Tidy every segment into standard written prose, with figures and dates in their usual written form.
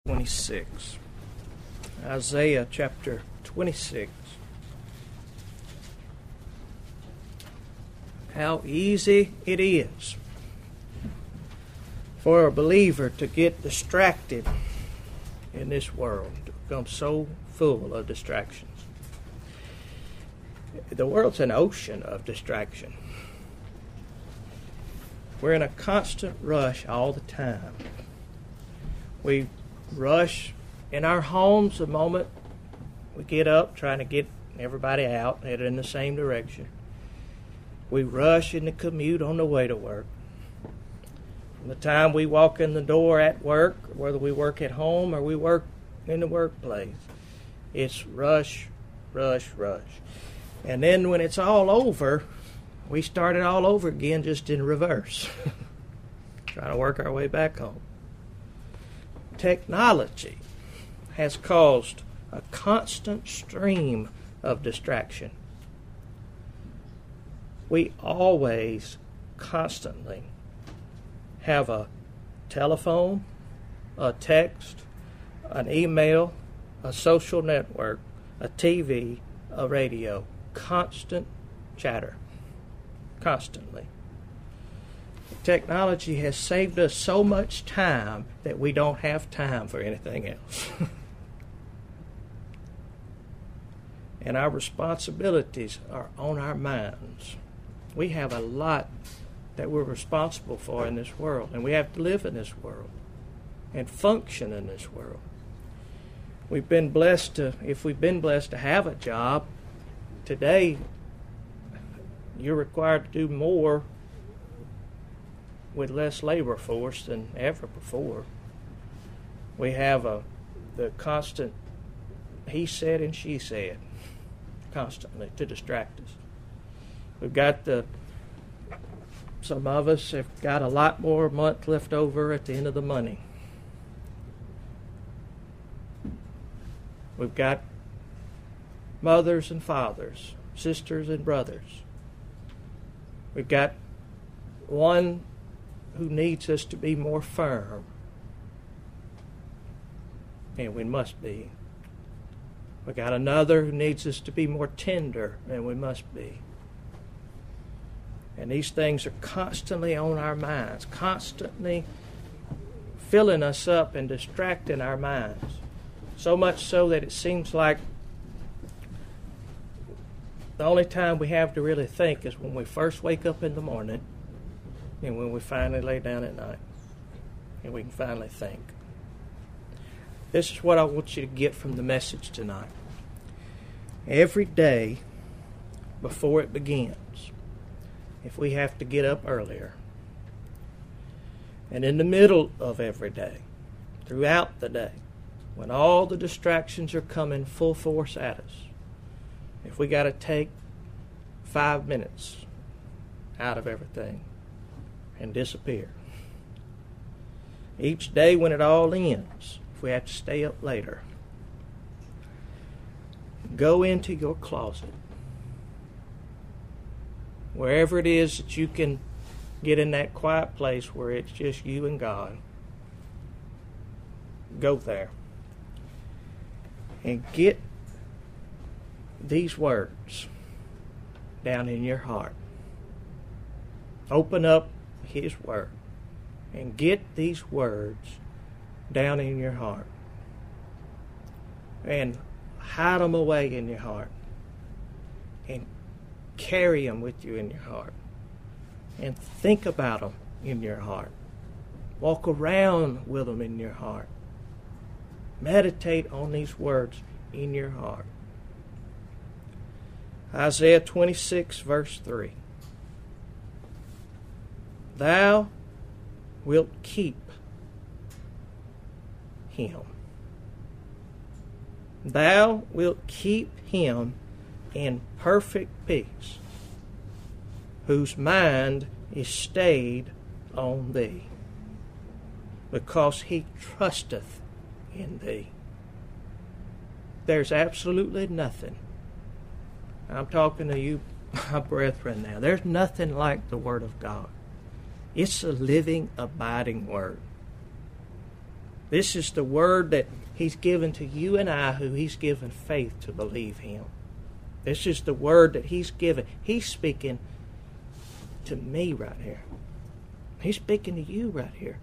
26. Isaiah chapter 26. How easy it is for a believer to get distracted in this world, to become so full of distractions. The world's an ocean of distraction. We're in a constant rush all the time. We rush in our homes the moment we get up, trying to get everybody out, headed in the same direction. We rush in the commute on the way to work. From the time we walk in the door at work, whether we work at home or we work in the workplace, it's rush, rush, rush. And then when it's all over, we start it all over again, just in reverse, trying to work our way back home. Technology has caused a constant stream of distraction. We always, constantly have a telephone, a text, an email, a social network, a TV, a radio. Constant chatter. Constantly. Technology has saved us so much time that we don't have time for anything else. And our responsibilities are on our minds. We have a lot that we're responsible for in this world, and we have to live in this world and function in this world. If we've been blessed to have a job, today you're required to do more with less labor force than ever before. We have the constant he said and she said constantly to distract us. We've got some of us have got a lot more month left over at the end of the money. We've got mothers and fathers, sisters and brothers. We've got one who needs us to be more firm, and we must be. We got another who needs us to be more tender, and we must be. And these things are constantly on our minds, constantly filling us up and distracting our minds. So much so that it seems like the only time we have to really think is when we first wake up in the morning and when we finally lay down at night and we can finally think. This is what I want you to get from the message tonight. Every day before it begins, if we have to get up earlier, and in the middle of every day, throughout the day, when all the distractions are coming full force at us, if we got to take 5 minutes out of everything and disappear. Each day when it all ends, if we have to stay up later, go into your closet. Wherever it is that you can get in that quiet place where it's just you and God, go there and get these words down in your heart. Open up His Word and get these words down in your heart and hide them away in your heart and carry them with you in your heart and think about them in your heart. Walk around with them in your heart. Meditate on these words in your heart. Isaiah 26, verse 3. Thou wilt keep him. Thou wilt keep him in perfect peace, whose mind is stayed on thee, because he trusteth in thee. There's absolutely nothing. I'm talking to you, my brethren, now. There's nothing like the Word of God. It's a living, abiding Word. This is the word that He's given to you and I, who He's given faith to believe Him. This is the word that He's given. He's speaking to me right here. He's speaking to you right here.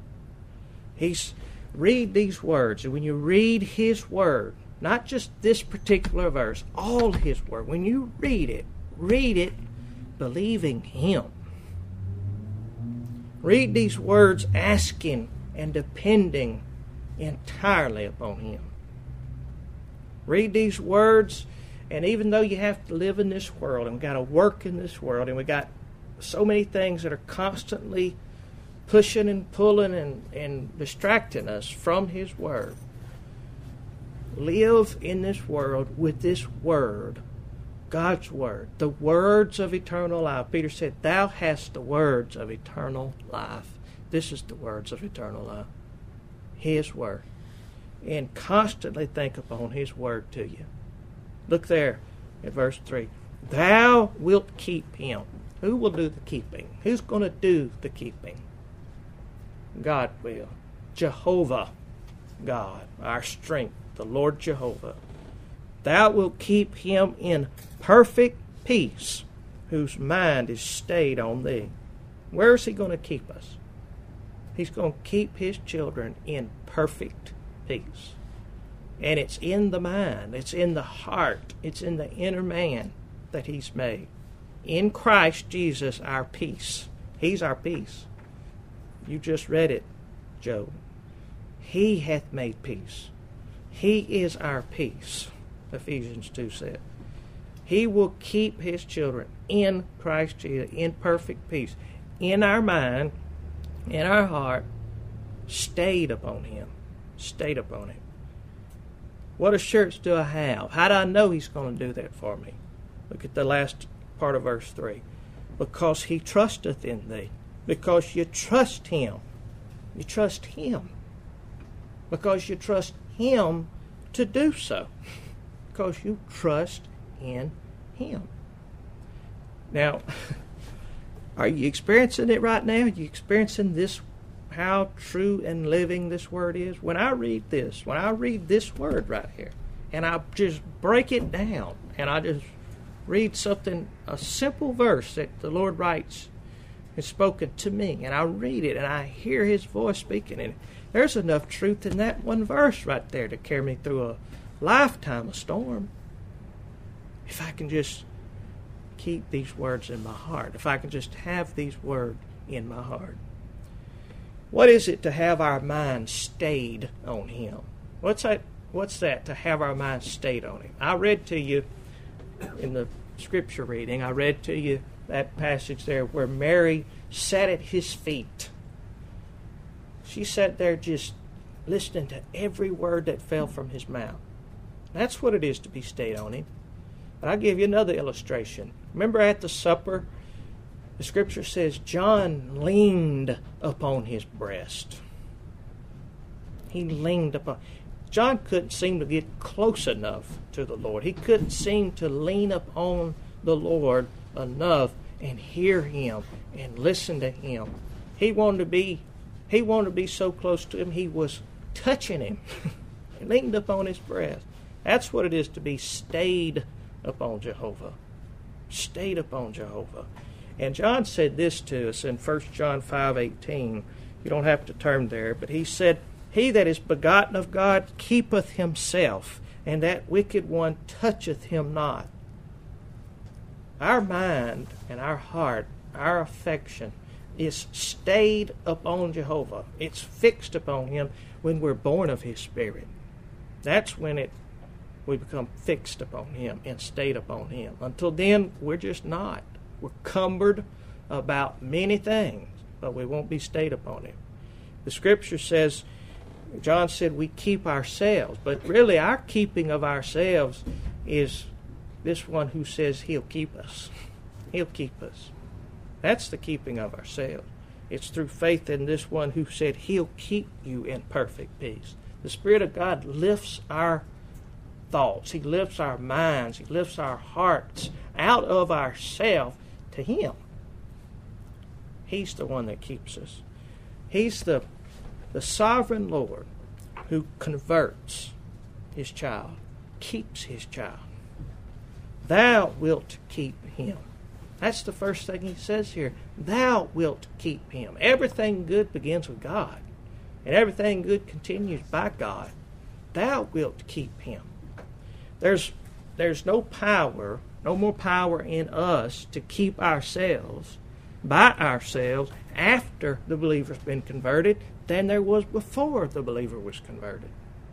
Read these words. And when you read His word, not just this particular verse, all His word, when you read it believing Him. Read these words asking and depending entirely upon Him. Read these words, and even though you have to live in this world, and we've got to work in this world, and we got so many things that are constantly pushing and pulling and distracting us from His word, live in this world with this word, God's word, the words of eternal life. Peter said, "Thou hast the words of eternal life." This is the words of eternal life. His word. And constantly think upon His word to you. Look there at verse 3. Thou wilt keep him. Who will do the keeping? Who's going to do the keeping? God will. Jehovah, God, our strength, the Lord Jehovah. Thou wilt keep him in perfect peace, whose mind is stayed on Thee. Where is He going to keep us? He's going to keep His children in perfect peace. And it's in the mind, it's in the heart, it's in the inner man that He's made. In Christ Jesus, our peace. He's our peace. You just read it, Job. He hath made peace. He is our peace, Ephesians 2 said. He will keep His children in Christ Jesus in perfect peace, in our mind, in our heart, stayed upon Him. Stayed upon Him. What assurance do I have? How do I know He's going to do that for me? Look at the last part of verse 3. Because He trusteth in thee. Because you trust Him. You trust Him. Because you trust Him to do so. Because you trust in Him. Now, are you experiencing it right now? Are you experiencing this, how true and living this word is? When I read this word right here, and I just break it down, and I just read something, a simple verse that the Lord writes, is spoken to me, and I read it, and I hear His voice speaking in it. There's enough truth in that one verse right there to carry me through a lifetime of storm. If I can just keep these words in my heart, if I can just have these words in my heart. What is it to have our mind stayed on Him? What's that, to have our mind stayed on Him? I read to you in the scripture reading, I read to you that passage there where Mary sat at His feet. She sat there just listening to every word that fell from His mouth. That's what it is to be stayed on Him. But I'll give you another illustration. Remember at the supper, the scripture says John leaned upon His breast. He leaned upon. John couldn't seem to get close enough to the Lord. He couldn't seem to lean upon the Lord enough and hear Him and listen to Him. He wanted to be so close to Him, he was touching Him. He leaned upon His breast. That's what it is to be stayed upon Jehovah. Stayed upon Jehovah. And John said this to us in 1 John 5:18. You don't have to turn there, but he said, He that is begotten of God keepeth himself, and that wicked one toucheth him not. Our mind and our heart, our affection, is stayed upon Jehovah. It's fixed upon Him when we're born of His Spirit. That's when we become fixed upon Him and stayed upon Him. Until then, we're just not. We're cumbered about many things, but we won't be stayed upon Him. The Scripture says, John said we keep ourselves, but really our keeping of ourselves is this one who says He'll keep us. He'll keep us. That's the keeping of ourselves. It's through faith in this one who said He'll keep you in perfect peace. The Spirit of God lifts our thoughts. He lifts our minds. He lifts our hearts out of ourselves to Him. He's the one that keeps us. He's the sovereign Lord. who converts his child, keeps his child. Thou wilt keep him. That's the first thing he says here. Thou wilt keep him. Everything good begins with God, and everything good continues by God. Thou wilt keep him. There's no power, no more power in us to keep ourselves by ourselves after the believer's been converted than there was before the believer was converted.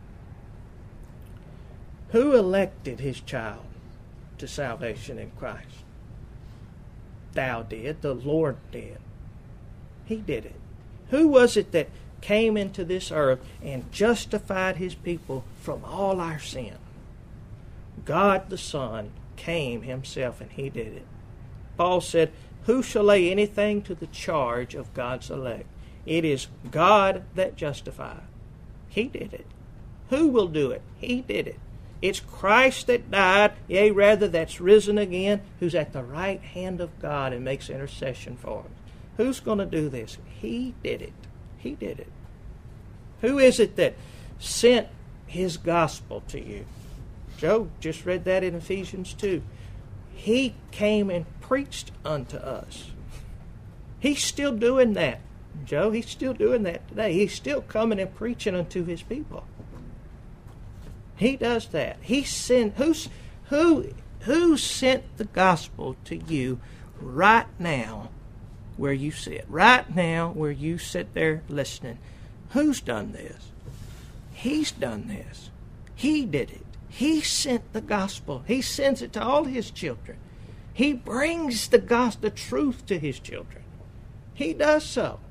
Who elected his child to salvation in Christ? Thou did. The Lord did. He did it. Who was it that came into this earth and justified his people from all our sin? God the Son came himself and he did it. Paul said, who shall lay anything to the charge of God's elect? It is God that justifies. He did it. Who will do it? He did it. It's Christ that died, yea, rather that's risen again, who's at the right hand of God and makes intercession for us. Who's going to do this? He did it. He did it. Who is it that sent his gospel to you? Joe just read that in Ephesians 2. He came and preached unto us. He's still doing that, Joe. He's still doing that today. He's still coming and preaching unto his people. He does that. He sent who sent the gospel to you right now where you sit? Right now where you sit there listening. Who's done this? He's done this. He did it. He sent the gospel. He sends it to all his children. He brings the gospel, the truth to his children. He does so.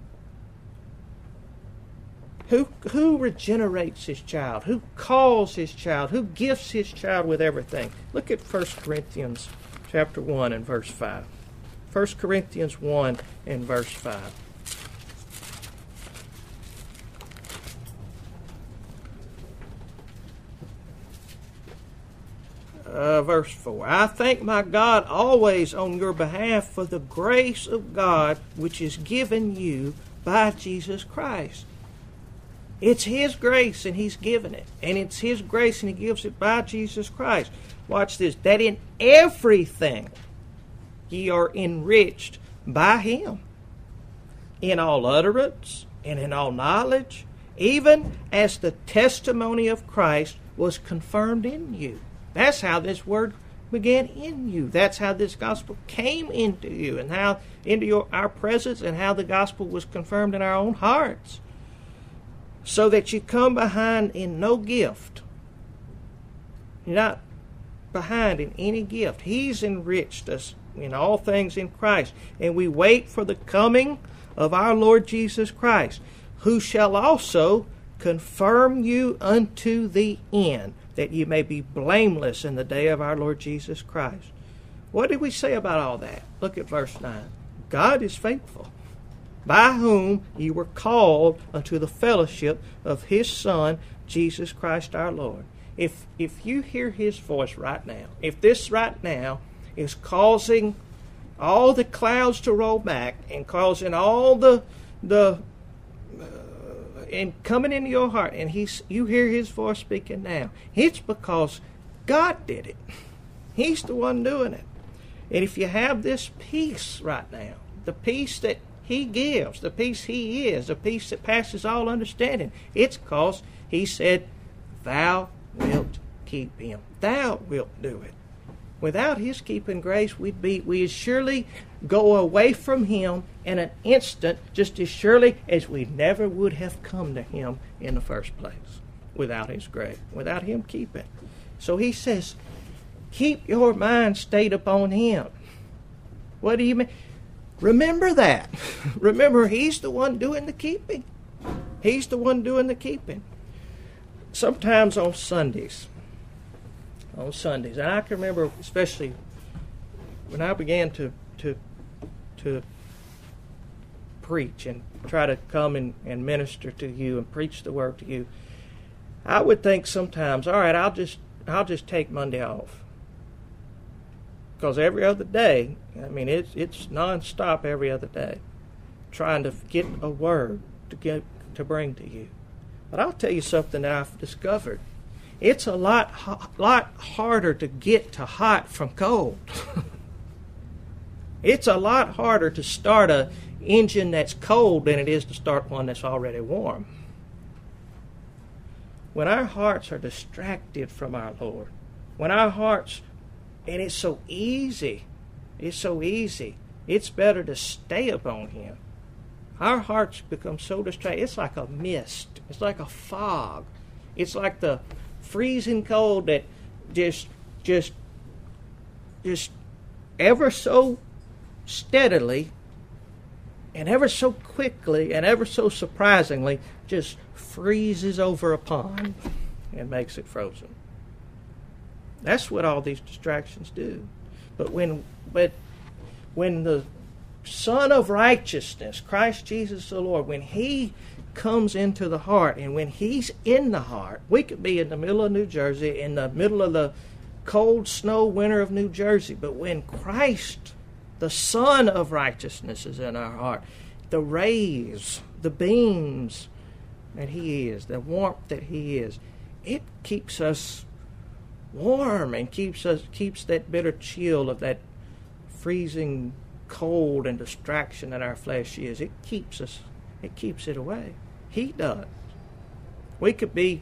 Who regenerates his child? Who calls his child? Who gifts his child with everything? Look at 1 Corinthians chapter 1 and verse 5. 1 Corinthians 1 and verse 5. Verse 4. I thank my God always on your behalf for the grace of God which is given you by Jesus Christ. It's his grace and he's given it. And it's his grace and he gives it by Jesus Christ. Watch this. That in everything ye are enriched by him, in all utterance and in all knowledge, even as the testimony of Christ was confirmed in you. That's how this word began in you. That's how this gospel came into you and how into our presence and how the gospel was confirmed in our own hearts. So that you come behind in no gift. You're not behind in any gift. He's enriched us in all things in Christ. And we wait for the coming of our Lord Jesus Christ, who shall also confirm you unto the end, that you may be blameless in the day of our Lord Jesus Christ. What did we say about all that? Look at verse 9. God is faithful, by whom ye were called unto the fellowship of his Son, Jesus Christ our Lord. If you hear his voice right now, if this right now is causing all the clouds to roll back and causing all the and coming into your heart, and you hear his voice speaking now, it's because God did it. He's the one doing it. And if you have this peace right now, the peace that he gives, the peace he is, the peace that passes all understanding, it's because he said, thou wilt keep him. Thou wilt do it. Without his keeping grace, we'd surely go away from him in an instant, just as surely as we never would have come to him in the first place without his grace, without him keeping. So he says, keep your mind stayed upon him. What do you mean? Remember that. Remember, he's the one doing the keeping. He's the one doing the keeping. Sometimes on Sundays, and I can remember especially when I began to preach and try to come and minister to you and preach the word to you, I would think sometimes, all right, I'll just take Monday off. Because every other day, I mean, it's nonstop every other day, trying to get a word to bring to you. But I'll tell you something that I've discovered. It's a lot harder to get to hot from cold. It's a lot harder to start an engine that's cold than it is to start one that's already warm. When our hearts are distracted from our Lord, when our hearts, and it's so easy, it's better to stay upon Him. Our hearts become so distracted. It's like a mist. It's like a fog. It's like the freezing cold that just ever so steadily and ever so quickly and ever so surprisingly just freezes over a pond and makes it frozen. That's what all these distractions do. But when the Son of Righteousness, Christ Jesus the Lord, when He comes into the heart, and when He's in the heart, we could be in the middle of New Jersey, in the middle of the cold snow winter of New Jersey, but when Christ, the Son of Righteousness, is in our heart, the rays, the beams that He is, the warmth that He is, it keeps us warm and keeps that bitter chill of that freezing cold and distraction that our flesh is. It keeps it away. He does. We could be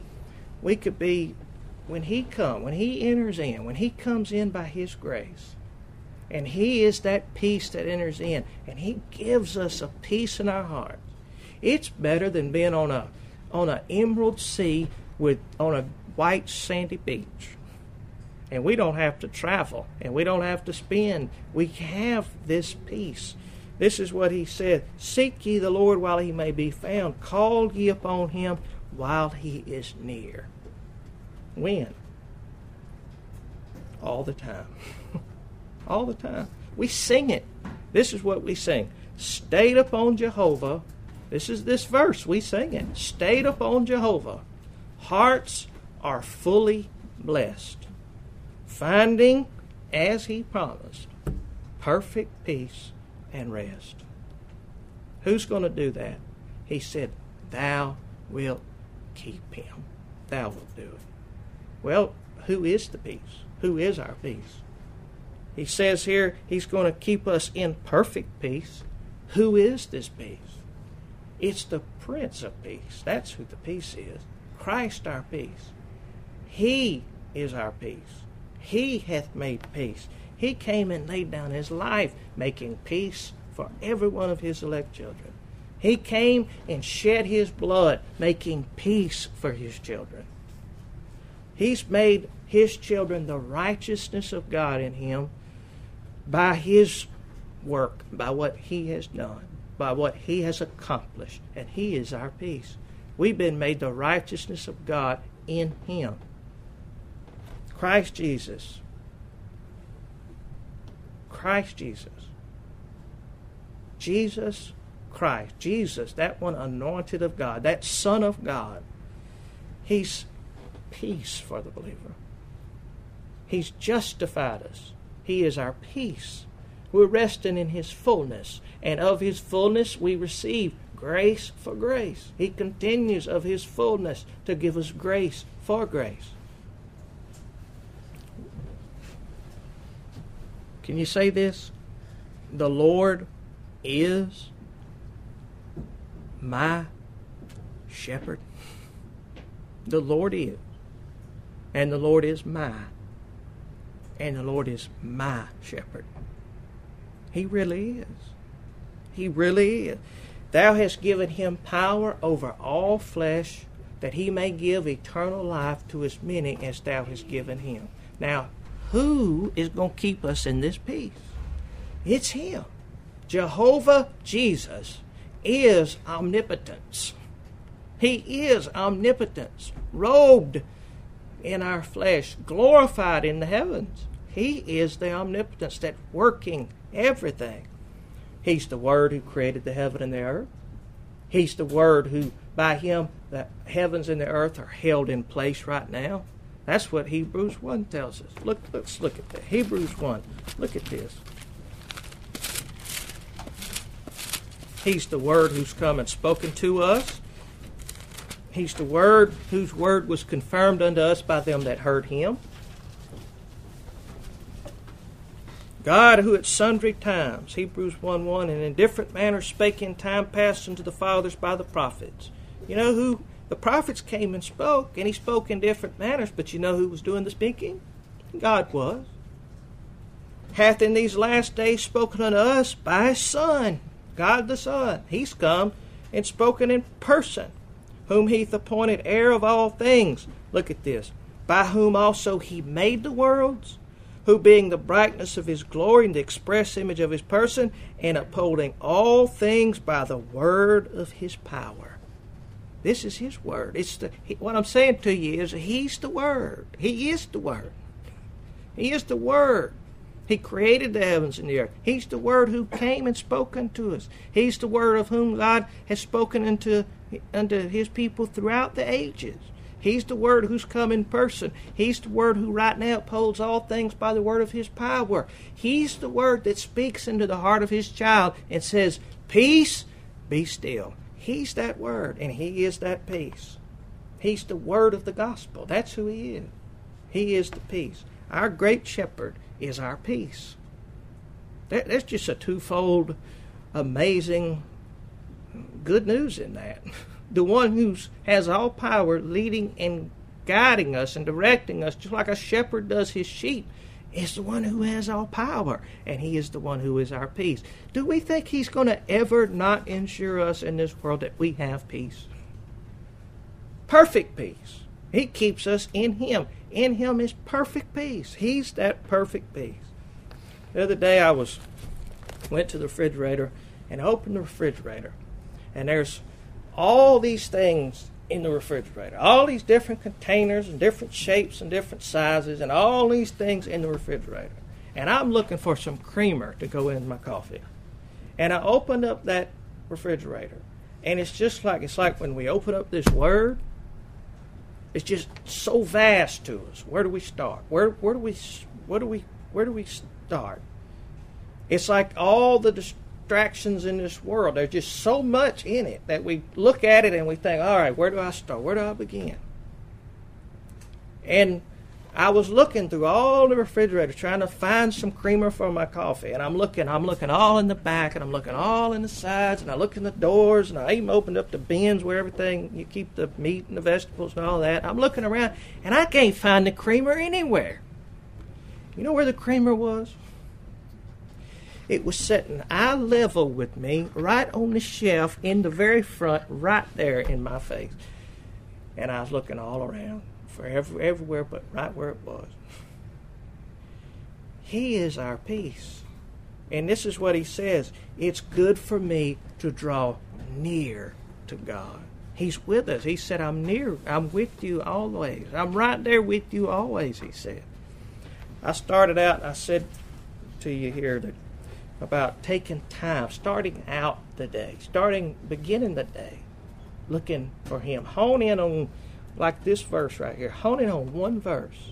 when He enters in, when He comes in by His grace, and He is that peace that enters in, and He gives us a peace in our hearts. It's better than being on an emerald sea on a white sandy beach. And we don't have to travel, and we don't have to spend. We have this peace. This is what He said, "Seek ye the Lord while He may be found. Call ye upon Him while He is near." When? All the time. All the time. We sing it. This is what we sing. Stayed upon Jehovah. This is this verse. We sing it. Stayed upon Jehovah. Hearts are fully blessed, finding, as He promised, perfect peace and rest. Who's going to do that? He said, "Thou wilt keep him." Thou wilt do it. Well, who is the peace? Who is our peace? He says here He's going to keep us in perfect peace. Who is this peace? It's the Prince of Peace. That's who the peace is. Christ our peace. He is our peace. He hath made peace. He came and laid down His life, making peace for every one of His elect children. He came and shed His blood, making peace for His children. He's made His children the righteousness of God in Him by His work, by what He has done, by what He has accomplished, and He is our peace. We've been made the righteousness of God in Him. Christ Jesus. Christ Jesus. Jesus Christ. Jesus, that one anointed of God, that Son of God. He's peace for the believer. He's justified us. He is our peace. We're resting in His fullness, and of His fullness we receive grace for grace. He continues of His fullness to give us grace for grace. Can you say this? The Lord is my shepherd. The Lord is. And the Lord is my. And the Lord is my shepherd. He really is. He really is. Thou hast given Him power over all flesh, that He may give eternal life to as many as Thou hast given Him. Now, who is going to keep us in this peace? It's Him. Jehovah Jesus is omnipotence. He is omnipotence, robed in our flesh, glorified in the heavens. He is the omnipotence that's working everything. He's the Word who created the heaven and the earth. He's the Word who, by Him, the heavens and the earth are held in place right now. That's what Hebrews 1 tells us. Let's look at that. Hebrews 1. Look at this. He's the Word who's come and spoken to us. He's the Word whose word was confirmed unto us by them that heard him. God, who at sundry times, Hebrews 1:1, and in different manners spake in time past unto the fathers by the prophets. You know who? The prophets came and spoke, and he spoke in different manners, but you know who was doing the speaking? God was. Hath in these last days spoken unto us by his Son, God the Son. He's come and spoken in person, whom he hath appointed heir of all things. Look at this. By whom also he made the worlds, who being the brightness of his glory and the express image of his person, and upholding all things by the word of his power. This is his word. What I'm saying to you is he's the Word. He is the Word. He is the Word. He created the heavens and the earth. He's the Word who came and spoke unto us. He's the Word of whom God has spoken unto his people throughout the ages. He's the Word who's come in person. He's the Word who right now upholds all things by the word of his power. He's the Word that speaks into the heart of his child and says, peace, be still. He's that Word, and he is that peace. He's the Word of the gospel. That's who he is. He is the peace. Our great shepherd is our peace. There's just a twofold, amazing good news in that. The one who has all power, leading and guiding us and directing us, just like a shepherd does his sheep, is the one who has all power, and he is the one who is our peace. Do we think he's going to ever not ensure us in this world that we have peace? Perfect peace. He keeps us in him. In him is perfect peace. He's that perfect peace. The other day I went to the refrigerator and opened the refrigerator, and there's all these things in the refrigerator, all these different containers and different shapes and different sizes, and all these things in the refrigerator. And I'm looking for some creamer to go in my coffee. And I opened up that refrigerator, and it's like when we open up this Word, it's just so vast to us. Where do we start? Where do we start? It's like all the distractions in this world. There's just so much in it that we look at it and we think, all right, where do I start? Where do I begin? And I was looking through all the refrigerators trying to find some creamer for my coffee. And I'm looking all in the back, and I'm looking all in the sides, and I look in the doors, and I even opened up the bins where everything, you keep the meat and the vegetables and all that. I'm looking around, and I can't find the creamer anywhere. You know where the creamer was? It was sitting eye level with me, right on the shelf in the very front, right there in my face. And I was looking all around for everywhere but right where it was. He is our peace. And this is what he says. It's good for me to draw near to God. He's with us. He said, I'm near. I'm with you always. I'm right there with you always, he said. I started out, I said to you here that about taking time, starting out the day, beginning the day, looking for him. Hone in on, like this verse right here, hone in on one verse.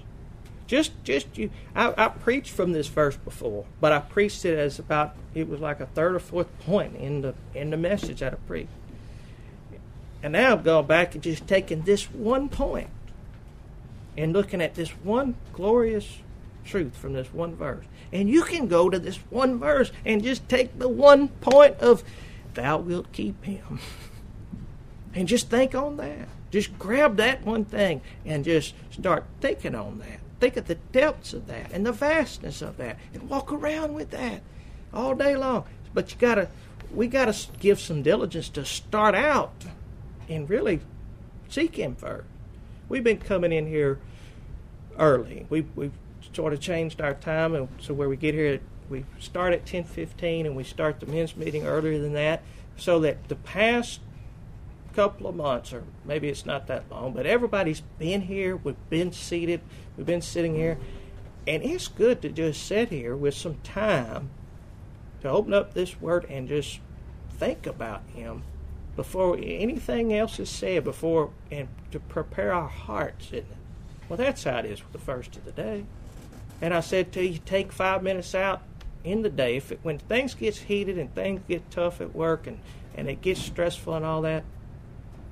I preached from this verse before, but I preached it as it was like a third or fourth point in the message that I preached. And now I'm going back and just taking this one point and looking at this one glorious truth from this one verse. And you can go to this one verse and just take the one point of thou wilt keep him. And just think on that. Just grab that one thing and just start thinking on that. Think of the depths of that and the vastness of that, and walk around with that all day long. But we gotta give some diligence to start out and really seek him first. We've been coming in here early. We've sort of changed our time, and so where we get here, we start at 10:15, and we start the men's meeting earlier than that, so that the past couple of months, or maybe it's not that long, but everybody's been here. We've been seated. We've been sitting here, and it's good to just sit here with some time to open up this Word and just think about him before anything else is said, and to prepare our hearts, isn't it? Well, that's how it is with the first of the day. And I said to you, take 5 minutes out in the day. When things get heated and things get tough at work and it gets stressful and all that,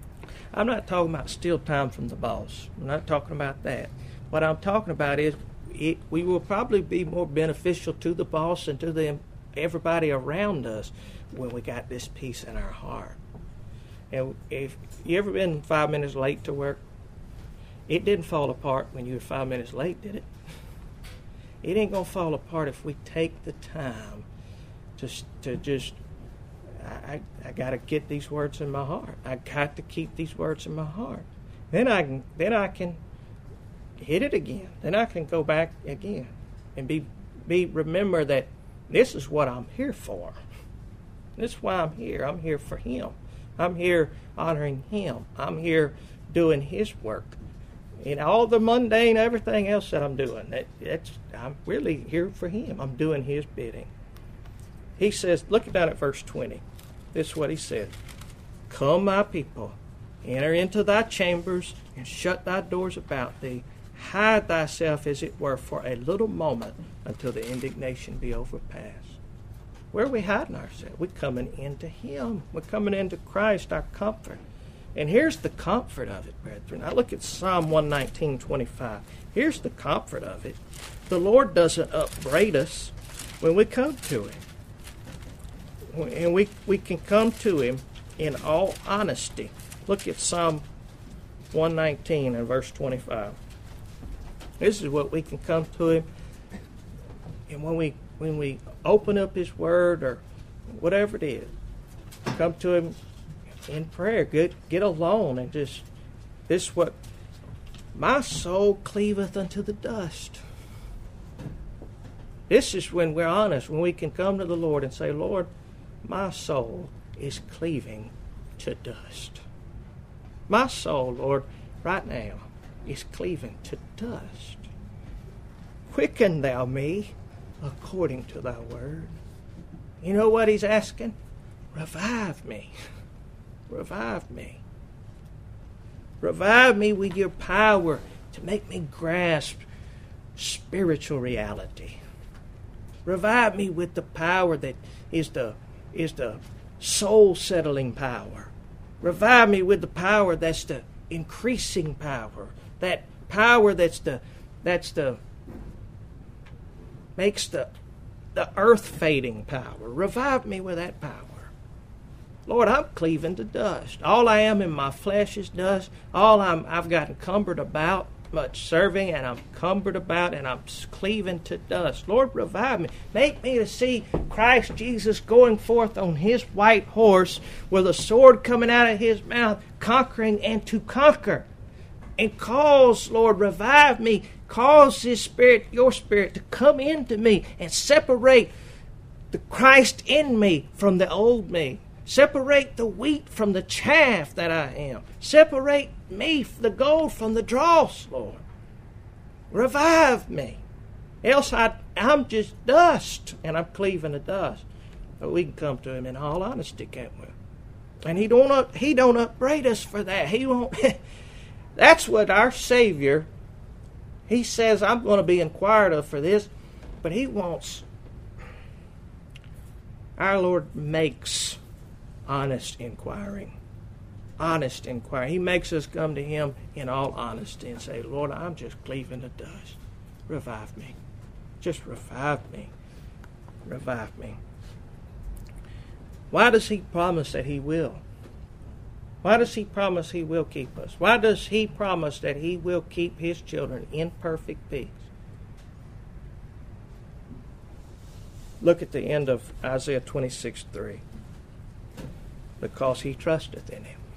I'm not talking about steal time from the boss. I'm not talking about that. What I'm talking about is we will probably be more beneficial to the boss and to everybody around us when we got this peace in our heart. And if you ever been 5 minutes late to work, it didn't fall apart when you were 5 minutes late, did it? It ain't going to fall apart if we take the time to just, I got to get these words in my heart. I got to keep these words in my heart. Then I can hit it again. Then I can go back again and remember that this is what I'm here for. This is why I'm here. I'm here for Him. I'm here honoring Him. I'm here doing His work. And all the mundane, everything else that I'm doing, I'm really here for Him. I'm doing His bidding. He says, look down at verse 20. This is what He said. Come, my people, enter into thy chambers and shut thy doors about thee. Hide thyself, as it were, for a little moment until the indignation be overpast. Where are we hiding ourselves? We're coming into Him. We're coming into Christ, our comfort. And here's the comfort of it, brethren. Now look at Psalm 119:25. Here's the comfort of it. The Lord doesn't upbraid us when we come to Him. And we can come to Him in all honesty. Look at Psalm 119 and verse 25. This is what we can come to Him. And when we open up His Word or whatever it is, come to Him in prayer. Get alone and just, this is what, my soul cleaveth unto the dust. This is when we're honest, when we can come to the Lord and say, Lord, my soul is cleaving to dust. My soul, Lord, right now is cleaving to dust. Quicken thou me according to thy word. You know what He's asking? Revive me. Revive me. Revive me with your power to make me grasp spiritual reality. Revive me with the power that is the soul-settling power. Revive me with the power that's the increasing power. That power makes the earth-fading power. Revive me with that power. Lord, I'm cleaving to dust. All I am in my flesh is dust. I've got encumbered about much serving, and I'm cumbered about, and I'm cleaving to dust. Lord, revive me. Make me to see Christ Jesus going forth on His white horse with a sword coming out of His mouth, conquering and to conquer. And cause, Lord, revive me. Cause His Spirit, your Spirit, to come into me and separate the Christ in me from the old me. Separate the wheat from the chaff that I am. Separate me, the gold, from the dross, Lord. Revive me. Else I'm just dust, and I'm cleaving to dust. But we can come to Him in all honesty, can't we? And He don't upbraid us for that. He won't. That's what our Savior, He says, I'm going to be inquired of for this, but He wants. Our Lord makes honest inquiring. Honest inquiry. He makes us come to Him in all honesty and say, Lord, I'm just cleaving to dust. Revive me. Just revive me. Revive me. Why does He promise that He will? Why does He promise He will keep us? Why does He promise that He will keep His children in perfect peace? Look at the end of Isaiah 26:3. Because He trusteth in Him.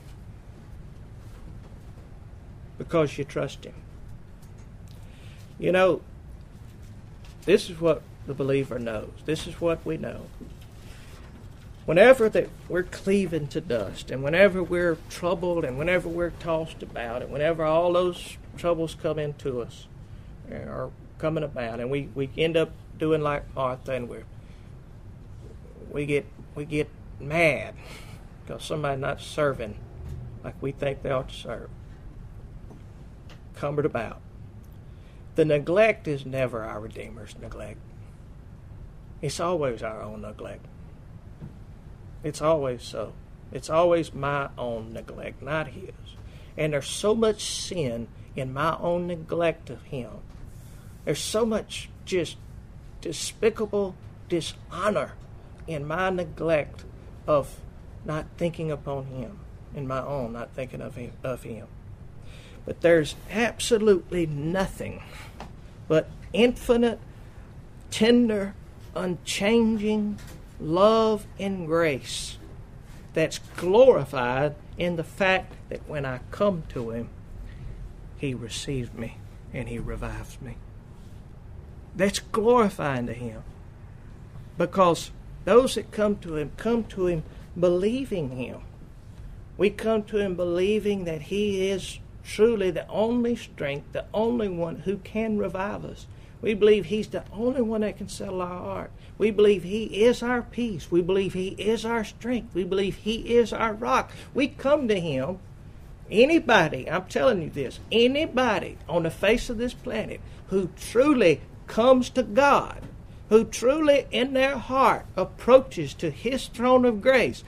Because you trust Him. You know, this is what the believer knows. This is what we know. Whenever that we're cleaving to dust, and whenever we're troubled, and whenever we're tossed about, and whenever all those troubles come into us, or coming about, and we end up doing like Martha, and we get mad because somebody's not serving like we think they ought to serve. Cumbered about. The neglect is never our Redeemer's neglect. It's always our own neglect. It's always so. It's always my own neglect, not his. And there's so much sin in my own neglect of him. There's so much just despicable dishonor in my neglect of not thinking upon him, in my own not thinking of him. But there's absolutely nothing but infinite, tender, unchanging love and grace that's glorified in the fact that when I come to him, he receives me and he revives me. That's glorifying to him, because those that come to him believing him. We come to him believing that he is truly the only strength, the only one who can revive us. We believe he's the only one that can settle our heart. We believe he is our peace. We believe he is our strength. We believe he is our rock. We come to him. Anybody, I'm telling you this, anybody on the face of this planet who truly comes to God, who truly in their heart approaches to his throne of grace,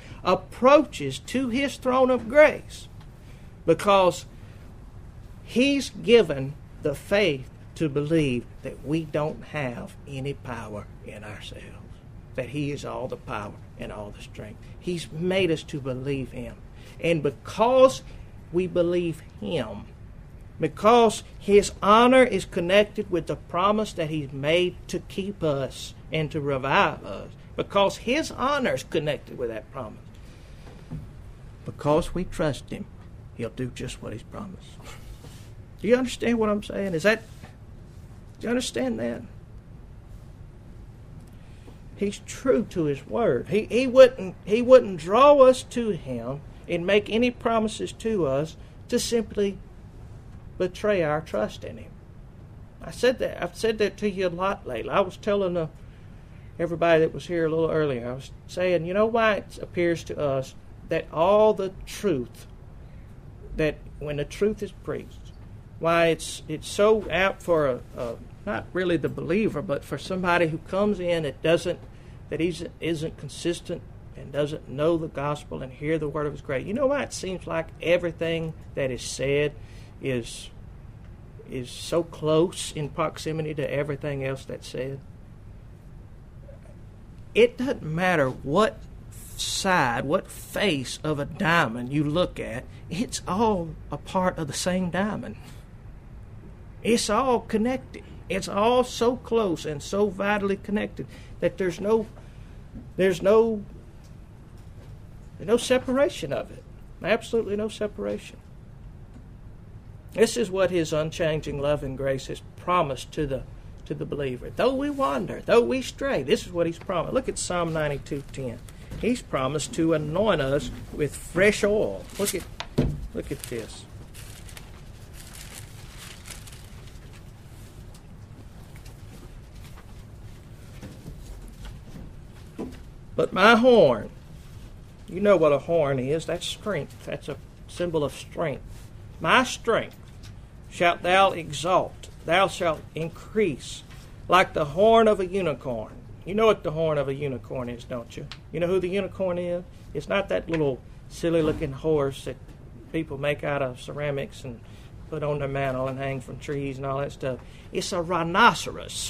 because he's given the faith to believe that we don't have any power in ourselves, that he is all the power and all the strength. He's made us to believe him. And because we believe him, because his honor is connected with the promise that he's made to keep us and to revive us, because his honor is connected with that promise, because we trust him, he'll do just what he's promised. Do you understand what I'm saying? Do you understand that? He's true to his word. He wouldn't draw us to him and make any promises to us to simply betray our trust in him. I've said that to you a lot lately. I was telling everybody that was here a little earlier, I was saying, you know why it appears to us that all the truth, that when the truth is preached, why it's so apt for not really the believer, but for somebody who comes in that isn't consistent and doesn't know the gospel and hear the word of his grace. You know why it seems like everything that is said is so close in proximity to everything else that's said? It doesn't matter what side, what face of a diamond you look at, it's all a part of the same diamond. It's all connected. It's all so close and so vitally connected that there's no separation of it. Absolutely no separation. This is what his unchanging love and grace has promised to the believer. Though we wander, though we stray, this is what he's promised. Look at Psalm 92:10. He's promised to anoint us with fresh oil. Look at this. But my horn, you know what a horn is. That's strength. That's a symbol of strength. My strength shalt thou exalt. Thou shalt increase like the horn of a unicorn. You know what the horn of a unicorn is, don't you? You know who the unicorn is? It's not that little silly-looking horse that people make out of ceramics and put on their mantle and hang from trees and all that stuff. It's a rhinoceros.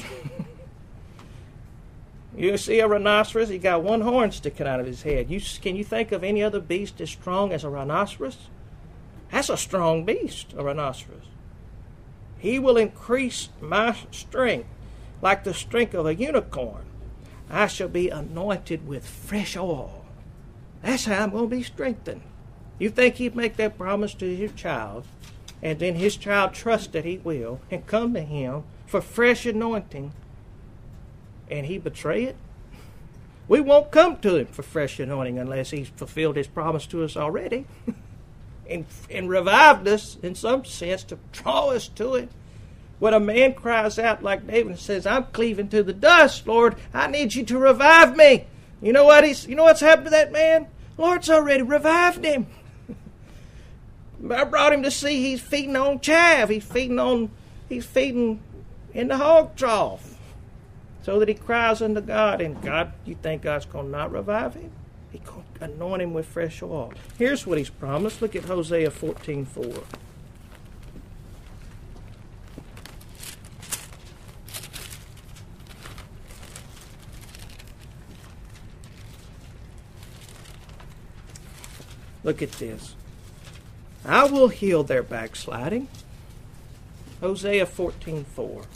You see a rhinoceros, he got one horn sticking out of his head. Can you think of any other beast as strong as a rhinoceros? That's a strong beast, a rhinoceros. He will increase my strength like the strength of a unicorn. I shall be anointed with fresh oil. That's how I'm going to be strengthened. You think he'd make that promise to his child, and then his child trust that he will, and come to him for fresh anointing, and he betray it? We won't come to him for fresh anointing unless he's fulfilled his promise to us already and revived us in some sense to draw us to it. When a man cries out like David and says, I'm cleaving to the dust, Lord, I need you to revive me. You know what's happened to that man? Lord's already revived him. I brought him to see he's feeding on chaff. He's feeding in the hog trough. So that he cries unto God, and God, you think God's going to not revive him? He's going to anoint him with fresh oil. Here's what he's promised. Look at Hosea 14:4. Look at this. I will heal their backsliding. Hosea 14:4.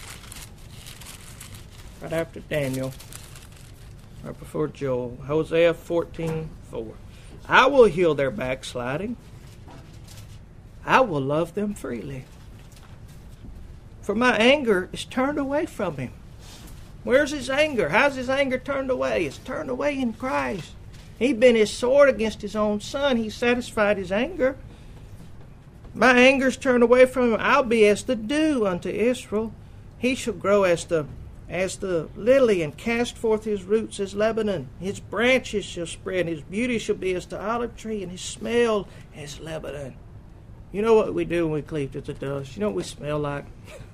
Right after Daniel. Right before Joel. Hosea 14:4. I will heal their backsliding. I will love them freely. For my anger is turned away from him. Where's his anger? How's his anger turned away? It's turned away in Christ. He bent his sword against his own son. He satisfied his anger. My anger's turned away from him. I'll be as the dew unto Israel. He shall grow as the lily and cast forth his roots as Lebanon. His branches shall spread. His beauty shall be as the olive tree, and his smell as Lebanon. You know what we do when we cleave to the dust? You know what we smell like?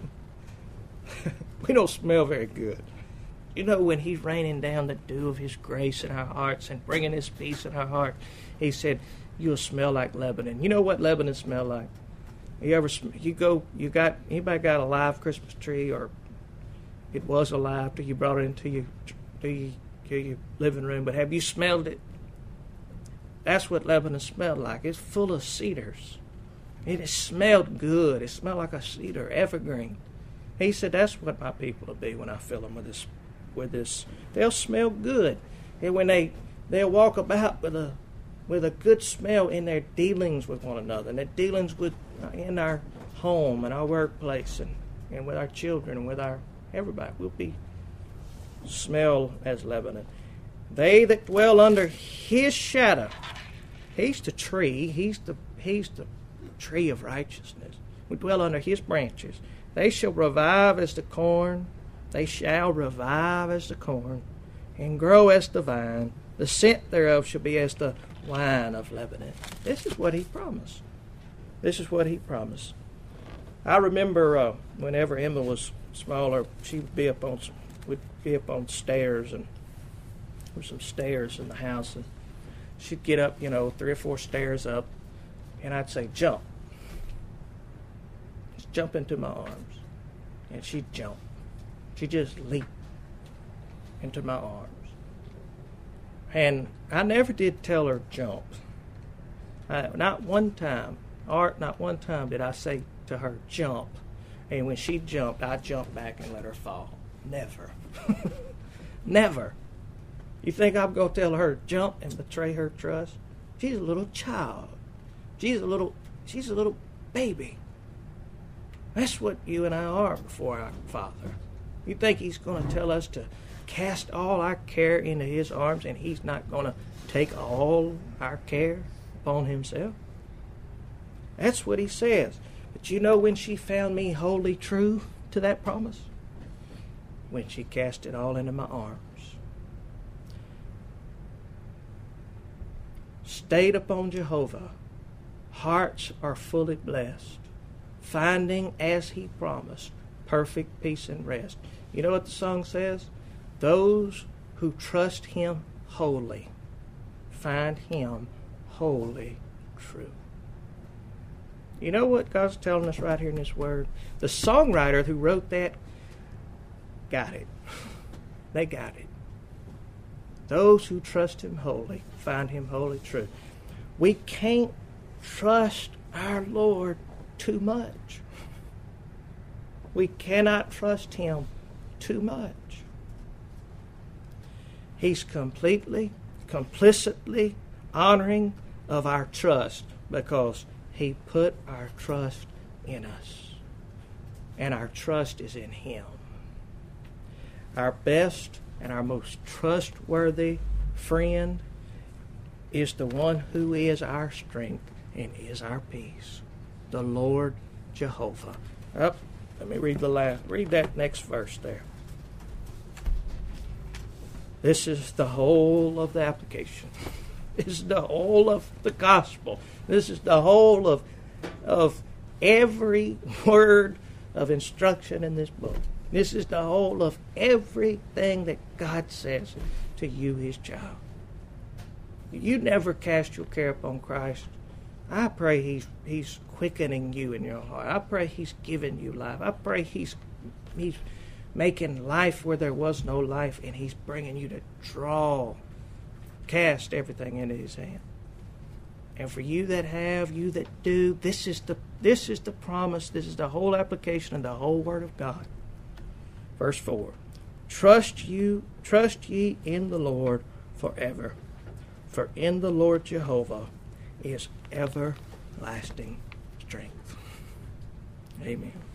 We don't smell very good. You know, when he's raining down the dew of his grace in our hearts and bringing his peace in our heart, he said, you'll smell like Lebanon. You know what Lebanon smell like? Anybody got a live Christmas tree, or it was alive till you brought it into your living room, but have you smelled it? That's what Lebanon smelled like. It's full of cedars. It smelled good. It smelled like a cedar, evergreen. He said, that's what my people will be when I fill them with this. They'll smell good. And when they'll walk about with a good smell in their dealings with one another, and their dealings in our home and our workplace and with our children and with our everybody. We'll be smell as Lebanon. They that dwell under his shadow. He's the tree. He's the tree of righteousness. We dwell under his branches. They shall revive as the corn. They shall revive as the corn, and grow as the vine. The scent thereof shall be as the wine of Lebanon. This is what he promised. This is what he promised. I remember whenever Emma was smaller, she would be up on stairs, and there were some stairs in the house, and she'd get up, 3 or 4 stairs up, and I'd say, jump. Just jump into my arms. And she'd jump. She'd just leap into my arms. And I never did tell her jump. Not one time did I say to her jump. And when she jumped, I jumped back and let her fall. Never. Never. You think I'm going to tell her jump and betray her trust? She's a little child. She's a little baby. That's what you and I are before our Father. You think he's going to tell us to cast all our care into his arms, and he's not going to take all our care upon himself? That's what he says. But you know when she found me wholly true to that promise? When she cast it all into my arms. Stayed upon Jehovah, hearts are fully blessed, finding as he promised perfect peace and rest. You know what the song says? Those who trust him wholly find him wholly true. You know what God's telling us right here in this word? The songwriter who wrote that got it. They got it. Those who trust him wholly find him wholly true. We can't trust our Lord too much. We cannot trust him too much. He's completely, complicitly honoring of our trust because he put our trust in us. And our trust is in him. Our best and our most trustworthy friend is the one who is our strength and is our peace, the Lord Jehovah. Let me read that next verse there. This is the whole of the application. This is the whole of the gospel. This is the whole of every word of instruction in this book. This is the whole of everything that God says to you, his child. You never cast your care upon Christ. I pray He's quickening you in your heart. I pray He's giving you life. I pray He's making life where there was no life, and He's bringing you to cast everything into His hand. And for you that have, you that do, this is the promise. This is the whole application of the whole Word of God. Verse 4. Trust ye in the Lord forever, for in the Lord Jehovah is everlasting strength. Amen.